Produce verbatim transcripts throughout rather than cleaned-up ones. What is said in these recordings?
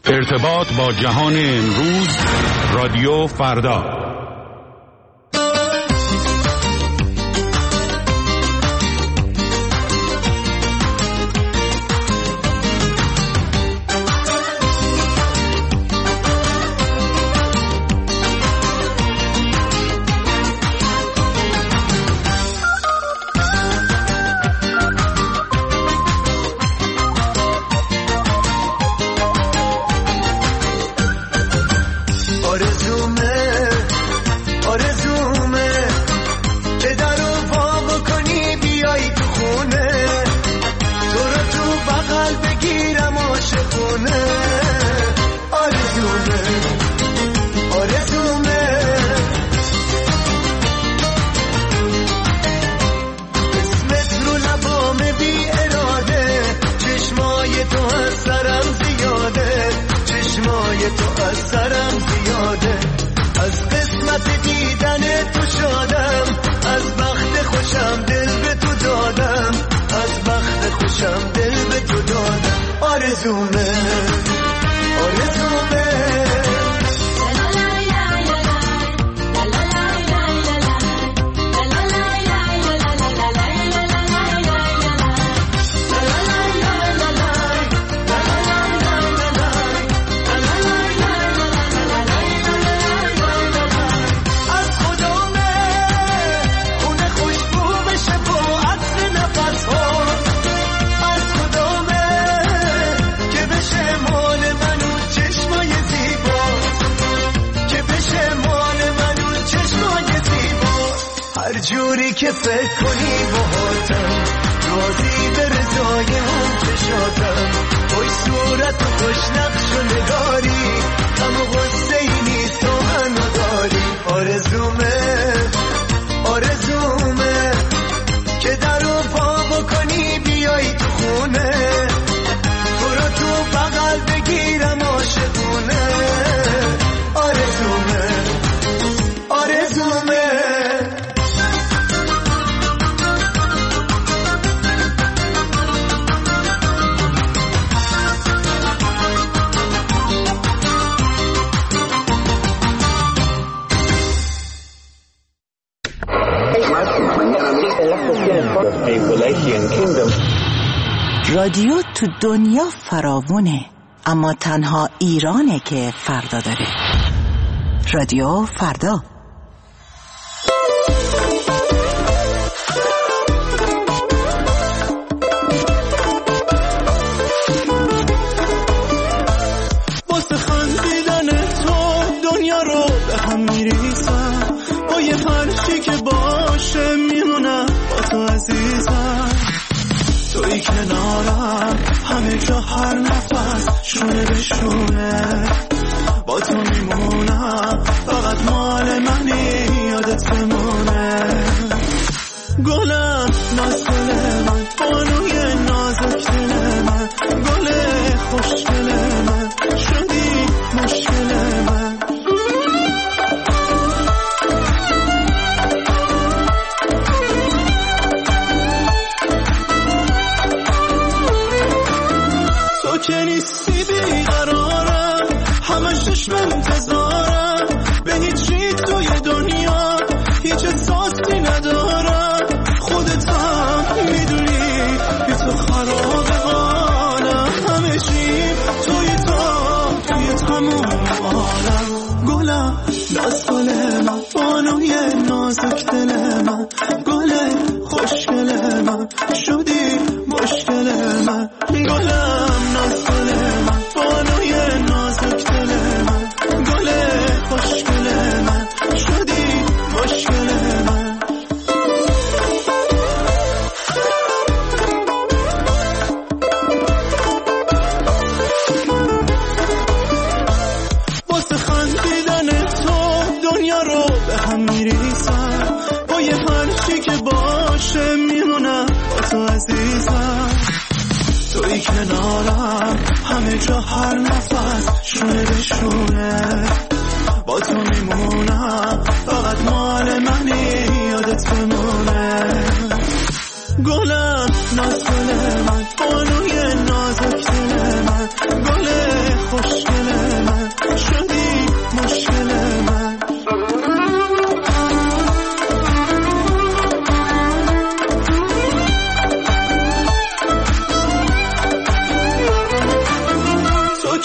ارتباط با جهان امروز، رادیو فردا. جوری که فکر کنی باهاتم راضی به رضای اون چشاتم خوش صورت و خوش نقش و نگاری اما غصه ای نیست تو منو داری آرزومه آرزومه که در و پا بکنی بیایی تو خونه تو رو تو بغل بگیرم عاشقونه آرزومه آرزومه رادیو تو دنیا فراوونه، اما تنها ایرانه که فردا داره. رادیو فردا. واسه خندیدن تو دنیا رو به هم میریزم، با یه هرچی که باشه میمونم با تو عزیزم. توی کنارم همه جا هر نفس شونه به شونه با تو میمونم، فقط مال منی یادت بمونه. گلم نازل من بانوی نازک دل من، گل خوشگل من شدی مشکل من. تو که نیستی بیقرارم، همه چشم انتظارم، به هیچی توی دنیا هیچ احساسی ندارم. خودت هم میدونی بی تو خراب حالم، همه چی توی تو توی تموم عالم. گلم ناز گل من بانوی نازک دل من، گل خوشگل من شدی مشکل من. گلم ناز گل من بانوی نازک دل من، گل خوشگل من شدی مشکل من. واسه خندیدن تو دنیا رو به هم میریزم، با یه هرچی که باشه میمونم با تو عزیزم. توی کنارم همه جا هر نفس شونه به شونه با تو میمونم، فقط مال منی یادت بمونه. گلم ناز گل من بانوی نازک دل من، گل خوشگل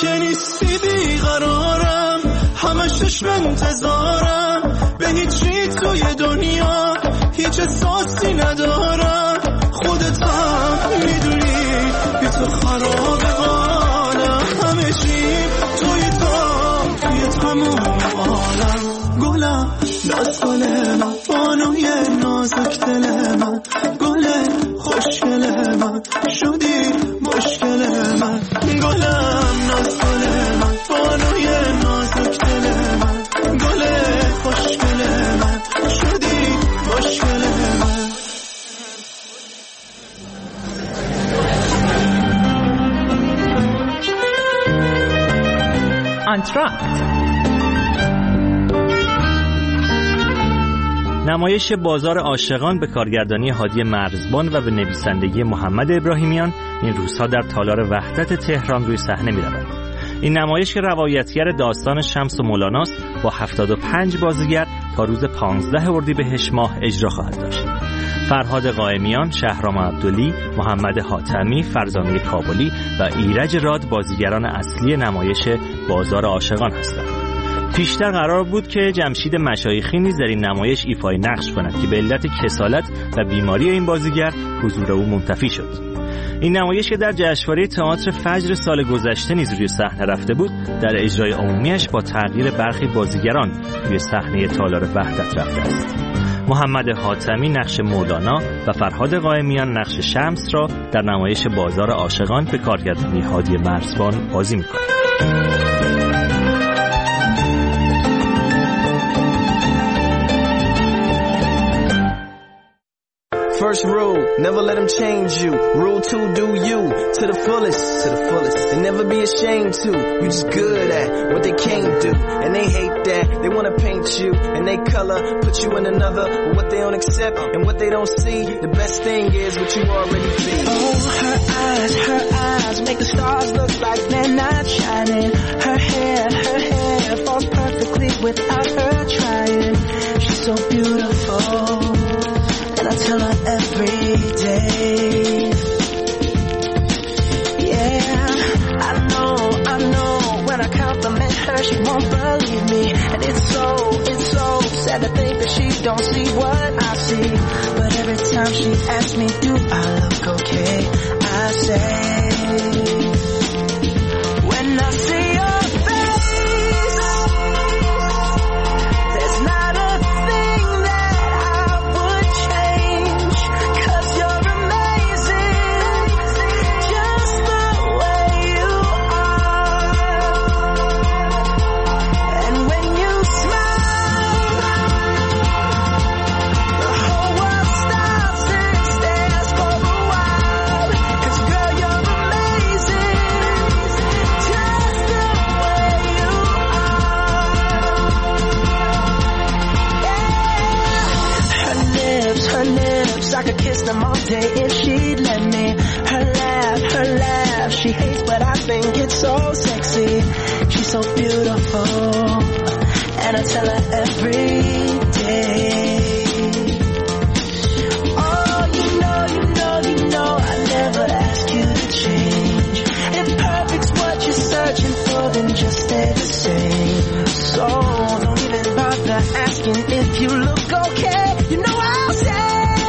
که نیستی بیقرارم، همه چشم انتظارم، به هیچی توی دنیا هیچ احساسی ندارم. خودت هم میدونی بی تو خراب حالم، همه چی توی تو توی تموم عالم. گلم ناز گل من، بانوی نازک دل من، گل خوشگل من، شدی مشکل من. گلم ناز گل من، بانوی نازک دل من، گل خوشگل من، شدی مشکل من. انتراکت، نمایش بازار عاشقان به کارگردانی هادی مرزبان و به نویسندگی محمد ابراهیمیان این روزها در تالار وحدت تهران روی صحنه می‌رود. این نمایش که روایتگر داستان شمس و مولاناست با هفتاد و پنج بازیگر تا روز پانزده اردیبهشت ماه اجرا خواهد داشت. فرهاد قائمیان، شهرام عبدلی، محمد حاتمی، فرزانه کابلی و ایرج راد بازیگران اصلی نمایش بازار عاشقان هستند. پیشتر قرار بود که جمشید مشایخی نیز در این نمایش ایفای نقش کند که به علت کسالت و بیماری این بازیگر حضور او منتفی شد. این نمایش که در جشنواره تئاتر فجر سال گذشته نیز روی صحنه رفته بود، در اجرای عمومیش با تغییر برخی بازیگران روی صحنه تالار وحدت رفته است. محمد حاتمی نقش مولانا و فرهاد قائمیان نقش شمس را در نمایش بازار عاشقان به کارگردانی هادی مرزبان بازی می‌کنند. First rule, never let them change you. Rule two, do you to the fullest, to the fullest. And never be ashamed to. You just good at what they can't do. And they hate that. They want to paint you and they color, put you in another. But what they don't accept and what they don't see, the best thing is what you already be. Oh, her eyes, her eyes make the stars look like they're not shining. Her hair, her hair falls perfectly without her trying. She's so beautiful. And I tell her every day. Yeah, I know, I know. When I compliment her, she won't believe me. And it's so, it's so sad to think that she don't see what I see. But every time she asks me, do I look okay? I say, when I see your face, there's not a thing that I would change. 'Cause you're amazing, just the way you are. And when you smile, the whole world stops and stares for a while. 'Cause girl, you're amazing, just the way you are. Yeah. Her lips, her lips, I could kiss them all day if she'd let me. Her laugh, her laugh, she hates but I think it's so sexy. She's so beautiful, and I tell her every day. Oh, you know, you know, you know, I never ask you to change. If perfect's what you're searching for, then just stay the same. So don't even bother asking if you look okay. You know I'll say,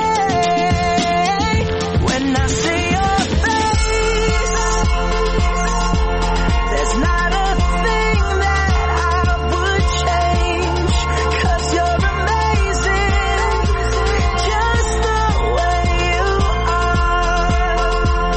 when I see your face, there's not a thing that I would change. 'Cause you're amazing, just the way you are.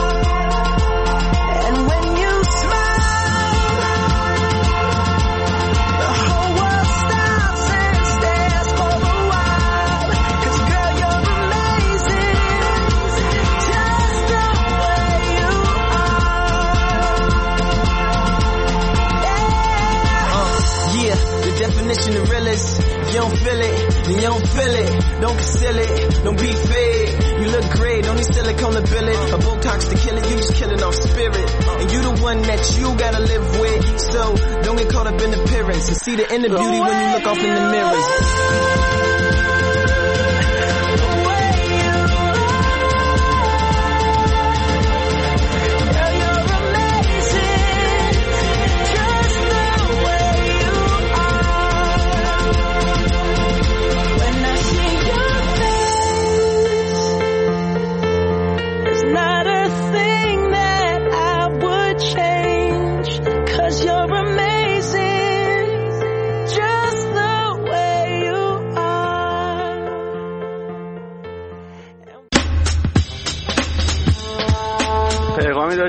And when you smile, the whole world stops and stares for a while. 'Cause girl, you're amazing, just the way you are. Yeah. Yeah, the definition of realist. You don't feel it, then you don't feel it. Don't conceal it, don't be fake. You look great, don't need silicone to bill it. A Botox to kill it, you just killing off spirit. And you the one that you gotta live with. So don't get caught up in appearance and see the inner beauty when you look off in the mirrors. Girl, you're amazing,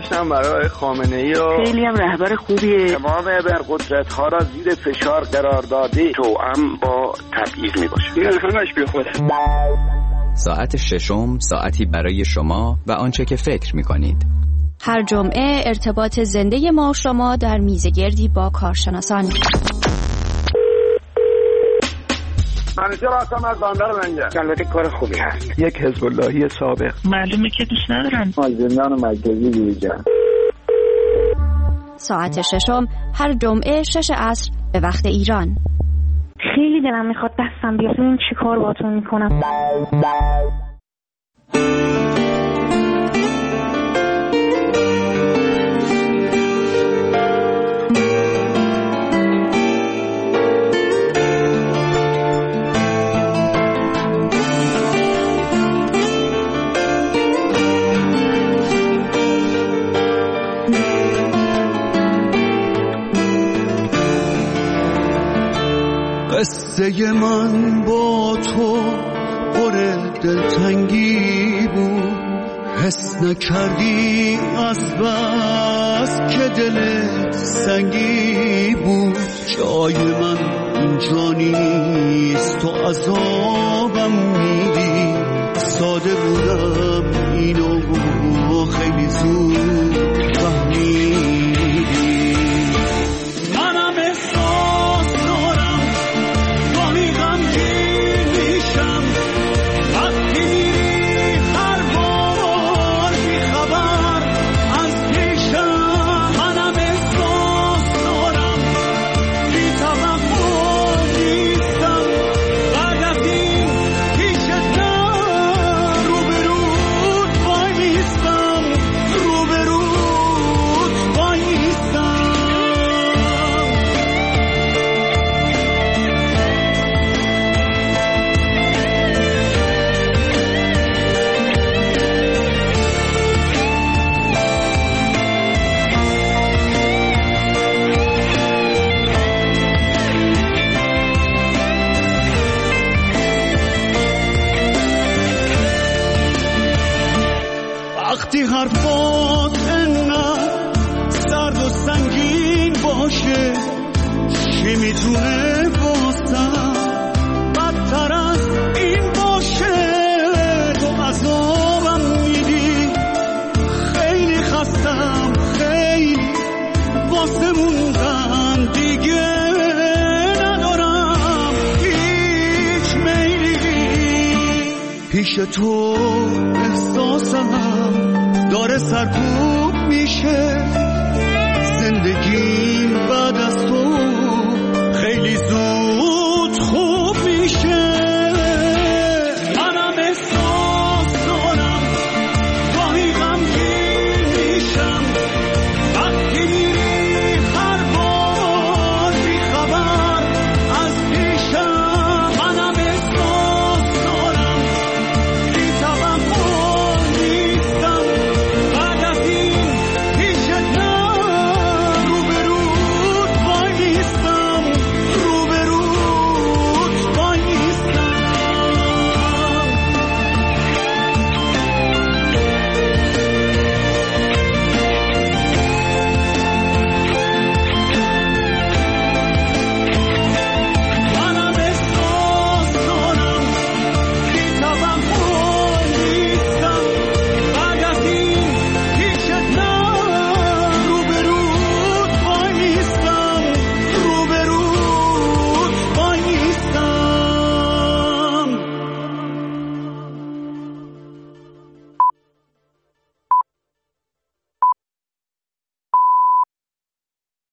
گذاشتم برای خامنه‌ای و خیلی هم رهبر خوبیه. تمام ابرقدرت‌ها را زیر فشار قرار داده، توأم با تبعیض میباشه. این همش بی خوده. ساعت ششم، ساعتی برای شما و آنچه که فکر می‌کنید. هر جمعه ارتباط زنده ما و شما در میزگردی با کارشناسان. منیجر هستم از بندر منجر. البته کار خوبی هست. یک حزب اللهی سابق. معلومه که دوست ندارن. مازندران مرکزی دیگر. ساعت ششم هر جمعه شش عصر به وقت ایران. خیلی دلم میخواد دستم بیاد. این چی کار باتون میکنم؟ قصه من با تو پر دلتنگی بود، حس نکردی از بس که دلت سنگی بود. جای من اینجا نیست، تو عذابم میدی. ساده بودم اینو خیلی زود فهمیدی. وقتی حرفات انقدر سرد و سنگین باشه، چی میتونه واسم بدتر از این باشه؟ تو عذابم میدی، خیلی خستم، خیلی واسه موندن دیگه ندارم هیچ میلی. پیش تو احساسم داره سرکوب میشه،